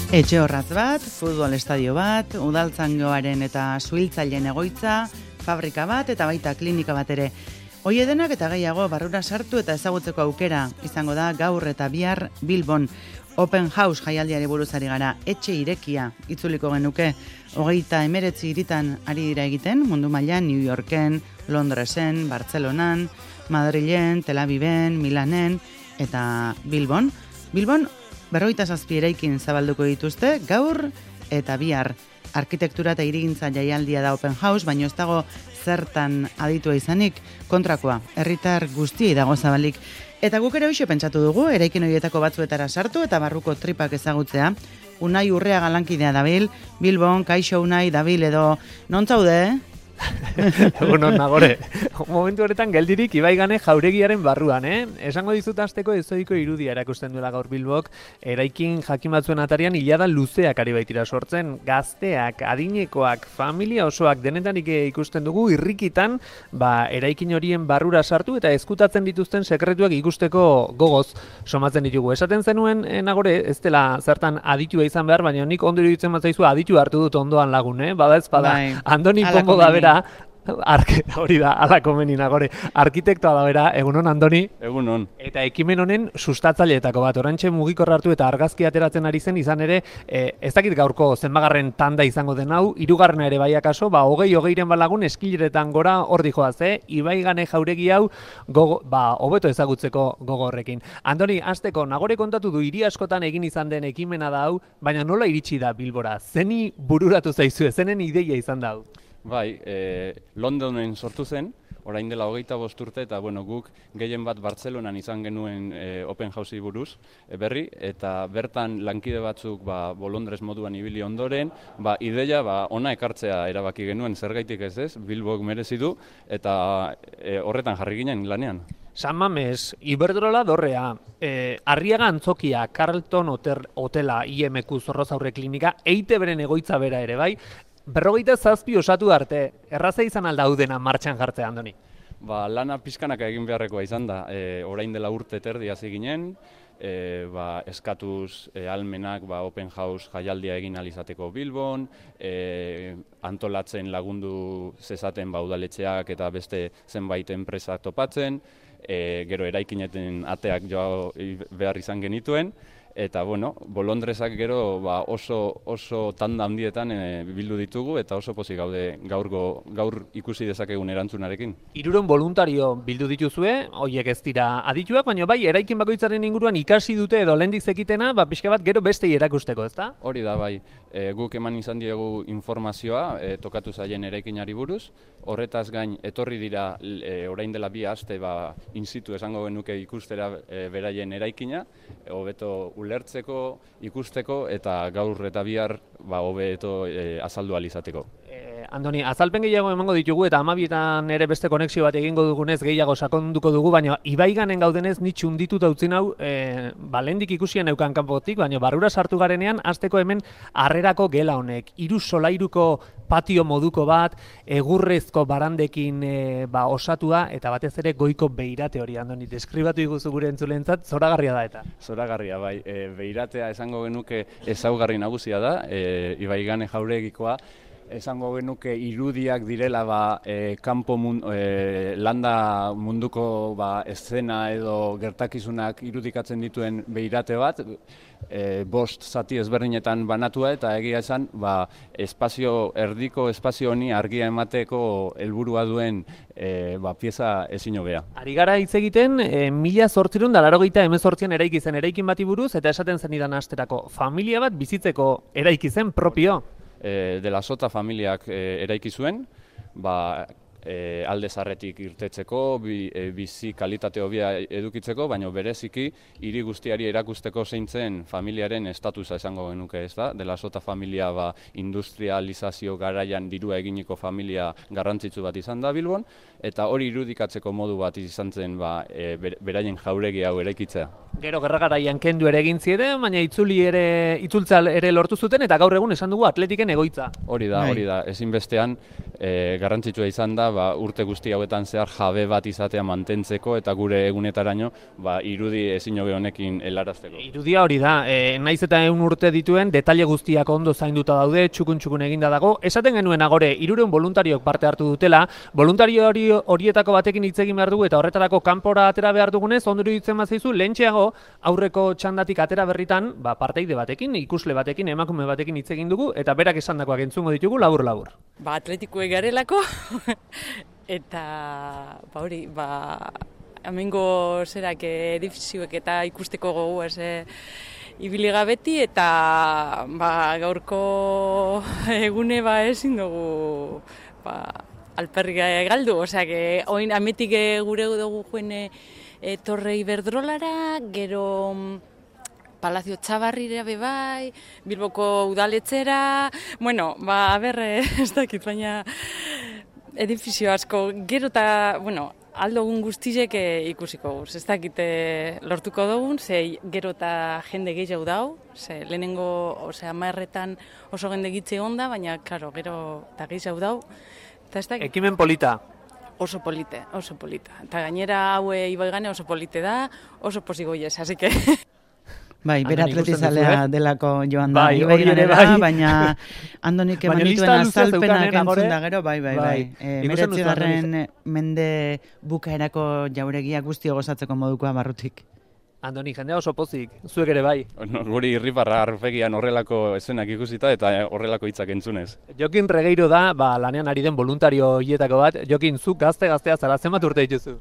Etxe horratz bat, futbol estadio bat, udaltzangoaren eta suhiltzaileen egoitza, fabrika bat eta baita klinika bat ere. Hoi edenak eta gehiago barrura sartu eta ezagutzeko aukera izango da gaur eta bihar Bilbon. Open House jaialdiari buruzari gara, etxe irekia itzuliko genuke. 39 hiritan ari dira egiten, mundu mailan New Yorken, Londresen, Bartzelonan, Madrilen, Tel Aviven, Milanen eta Bilbon. Bilbon 47 eraikin zabalduko dituzte, gaur eta bihar. Arkitektura eta hirigintza jaialdia da Open House, baina ez dago zertan aditua izanik, kontrakoa, herritar guztiei dago zabalik. Eta guk ere hoxe pentsatu dugu, eraikin horietako batzuetara sartu eta barruko tripak ezagutzea. Unai Urreaga lankidea dabil, Bilbon, kaixo Unai, dabil edo, non zaude? Egunon nagore, momentu horretan geldirik Ibaigane jauregiaren barruan, Esango dizut hasteko ezoiko irudia erakusten duela gaur Bilbok, eraikin jakin batzuen atarian ilada luzeak ari baitira sortzen, gazteak, adinekoak, familia osoak denetarik ikusten dugu irrikitan, eraikin horien barrura sartu eta ezkutatzen dituzten sekretuak ikusteko gogoz somatzen ditugu. Esaten zenuen nagore, ez dela zertan aditua izan behar, baina nik ondo iruditzen batzaizu aditu hartu dut ondoan lagun, bada ez bada, Andoni Pombo da bera, hori da, alako menina gore, arkitektoa da bera, egunon Andoni? Egunon. Eta ekimen honen sustatzaileetako bat, orantxe mugikor hartu eta argazki ateratzen ari zen izan ere, ez dakit gaurko zenbagarren tanda izango den hau, hirugarrena ere bai akaso, 20-20 balagun eskileretan gora hor dijoaz, Ibaigane jauregi hau, hobeto ezagutzeko gogo horrekin. Andoni, hasteko nagore kontatu du hiri askotan egin izan den ekimena da hau, baina nola iritsi da Bilbora? Zeni bururatu zaizue, zenen ideia izan da hau? Bai, Londonen sortu zen, orain dela 25 urte, eta guk gehien bat Bartzelonan izan genuen Open Housei buruz berri, eta bertan lankide batzuk bolondrez moduan ibili ondoren, ideia ona ekartzea erabaki genuen, zergaitik ez, Bilbok merezi du, eta horretan jarri ginen lanean. San Mames, Iberdrola dorrea, Arriaga Antzokia, Carlton Hotela, IMQ Zorrozaurre Klinika, EITB-ren egoitza bera ere bai, 47 osatu arte, erraza izan aldaudena martxan jartzea, Andoni? Lana pixkanaka egin beharrekoa izan da, orain dela urte terdi hasi ginen, eskatuz almenak Open House jaialdia egin alizateko Bilbon, antolatzen lagundu zezaten udaletxeak eta beste zenbait enpresak topatzen, gero eraikineten ateak joa behar izan genituen, eta bolondrezak gero oso tanda handietan bildu ditugu eta oso pozik gaude gaur ikusi dezakegun erantzunarekin. 300 voluntario bildu dituzue, horiek ez dira adituak, baina bai eraikin bakoitzaren inguruan ikasi dute edo lehendik zekitena, pixka bat gero bestei erakusteko, ezta? Hori da bai, guk eman izan diegu informazioa tokatu zaien eraikinari buruz, horretaz gain etorri dira orain dela 2 aste in situ esango genuke ikustera beraien eraikina, hobeto ulertzeko, ikusteko eta gaur eta bihar hobeto azaldu ahal izateko. Andoni, azalpen gehiago emango ditugu eta 12etan ere beste konexio bat egingo dugunez gehiago sakonduko dugu, baina Ibaiganen gaudenez ni txundituta utzi nau, lehendik ikusien neukan kanpotik, baina barrura sartu garenean hasteko hemen harrerako gela honek, 3 solairuko patio moduko bat, egurrezko barandekin osatua eta batez ere goiko beirate hori, Andoni, deskribatu iguzu gure entzulentzat, zoragarria da eta? Zoragarria, bai, beiratea esango genuke ezaugarri nagusia da, Ibaigane jauregikoa, esango genuke irudiak direla kanpo landa munduko eszena edo gertakizunak irudikatzen dituen beirate bat, 5 zati ezberdinetan banatua eta egia esan erdiko espazio honi argia emateko helburua duen pieza ezin hobea. Ari gara hitz egiten 1888an eraiki zen eraikin bati buruz eta esaten zenidan hasterako familia bat bizitzeko eraiki zen propio. De la Sota familiak eraiki zuen, alde zarretik irtetzeko, bizi kalitate hobea edukitzeko, baina bereziki hiri guztiari erakusteko zein zen familiaren estatusa esango genuke, ez da? De la Sota familia industrializazio garaian dirua eginiko familia garrantzitsu bat izan da Bilbon, eta hori irudikatzeko modu bat izan zen beraien jauregi hau eraikitzea. Gero gerra garaian kendu ere egin ziren, baina itzultzea ere lortu zuten eta gaur egun esan dugu Atletiken egoitza. Hori da, ezinbestean garrantzitsua izan da urte guzti hauetan zehar jabe bat izatea mantentzeko eta gure egunetaraino irudi ezin hobe honekin helarazteko. Irudia hori da, naiz eta 100 urte dituen detaile guztiak ondo zainduta daude, txukun eginda dago. Esaten genuen agore, 300 voluntariok parte hartu dutela, voluntario horietako batekin hitz egin behar dugu eta horretarako kanpora atera behar dugunez, ondo iruditzen bazaizu, lehentxeago aurreko txandatik atera berritan, parteide batekin, ikusle batekin, emakume batekin hitz egin dugu eta berak esandakoak entzungo ditugu labur. Atletikoek garelako eta hori, hemengo zerak edifizioek eta ikusteko gogu ibiliga beti eta gaurko egune ezin dugu alperrik galdu, oin ametik gure dugu joen Torre Iberdrolara, gero Palazio Txabarrira bebai, Bilboko udaletxera, ez dakit, baina edifizio asko, gero eta, aldogun guztizek ikusiko guz. Ez dakit lortuko dugun, gero eta jende gehiago dau, lehenengo, 10etan oso jende gitze onda, baina, klaro, gero eta gehiago dau. Ekimen polita. Oso polite. Eta gainera Ibaigane oso polite da, oso posigoiez, así que... Bai, bera atletizalea delako joan da, Ibaiganera, baina Andonik eman dituen azalpenak entzun da gero, bai. 19. mende bukaerako jauregia guztio gozatzeko modukoa barrutik. Andoni, jendea oso pozik, zuek ere bai. Guri irribarra arpegian horrelako eszenak ikusita eta horrelako hitzak entzunez. Jokin Regeiro da, lanean ari den voluntario hietako bat. Jokin, zuk gaztea zara, zenbat urte dituzu?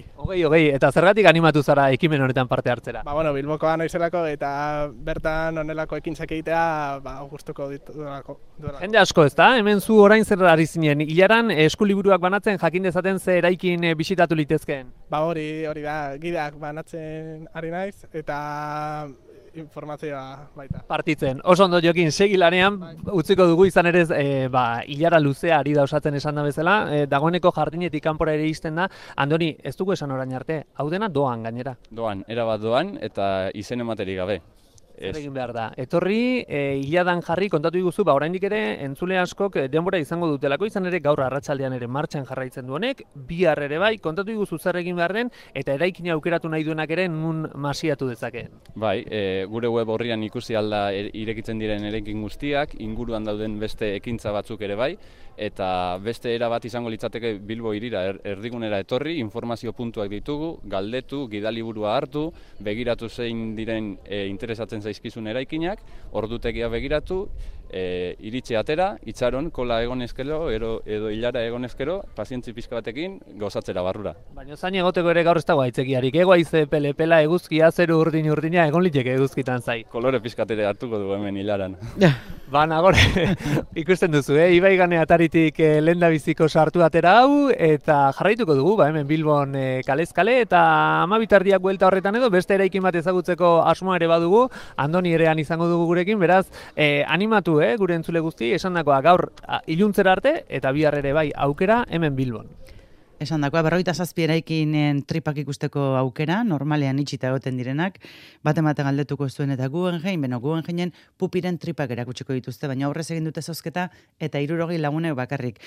20. Eta zergatik animatu zara ekimen honetan parte hartzera? Bilbokoa noizelako eta bertan honelako ekintzak egitea gustuko duelako. Jende asko ez da, hemen zu orain zer ari zinen. Hilaran eskuliburuak banatzen jakin dezaten ze eraikin bisitatu litezkeen? Hori da, gideak banatzen ari naiz, eta informazioa baita. Partitzen. Oso ondo Jokin, segi lanean, utziko dugu izan ere hilara luzea ari da osatzen esan da bezala, dagoeneko jardinetik kanpora ere izten da. Andoni, ez dugu esan orain arte, hau dena doan gainera. Doan, erabat doan eta izen ematerik gabe. Zer egin behar da. Etorri, hiladan jarri, kontatu diguzu, oraindik ere entzule askok denbora izango dutelako, izan ere gaur arratsaldean ere martxan jarraitzen duenek, bihar ere bai, kontatu diguzu zer egin behar den, eta eraikina aukeratu nahi duenak ere nun masiatu dezake. Bai, gure web horrian ikusi alda irekitzen diren eraikin guztiak, inguruan dauden beste ekintza batzuk ere bai, eta beste era bat izango litzateke Bilbo hirira erdigunera etorri, informazio puntuak ditugu, galdetu, gidaliburua hartu, begiratu zein diren interesatzen zaizkizun eraikinak, ordutegia begiratu, iritsi atera, itxaron, kola egon ezkero, edo hilara egon ezkero, pazientzi pixka batekin, gozatzera barrura. Baina zain egoteko ere gaur ez dago aitzekiarik, egoaize pele-pela eguzkia, zeru urdina, egon liteke eguzkitan zai. Kolore pixkatere hartuko du hemen hilaran. Nagore, ikusten duzu, Ibaigane ataritik lehendabiziko sartu atera hau, eta jarraituko dugu, hemen Bilbon kalez kale, eta 12 tardiak buelta horretan edo, beste eraikin bat ezagutzeko asmoa ere badugu, Andoni erean izango dugu gurekin, beraz, animatu gure entzule guzti, esandakoa gaur iluntzera arte, eta bihar ere bai aukera hemen Bilbon. Esandakoa, 57 eraikinen tripak ikusteko aukera, normalean itxita egoten direnak, bate galdetuko zuen eta Guggenheim pupiren tripak erakutsiko dituzte, baina aurrez egin dute zozketa eta 60 lagunek bakarrik.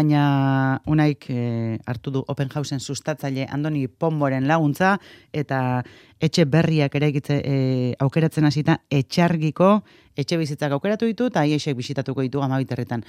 Baina unaik hartu du Open Houseen sustatzaile Andoni Pomboren laguntza, eta etxe berriak ere aukeratzen hasita etxargiko etxe bizitzak aukeratu ditu, eta aiexek bisitatuko ditu 12 herritan.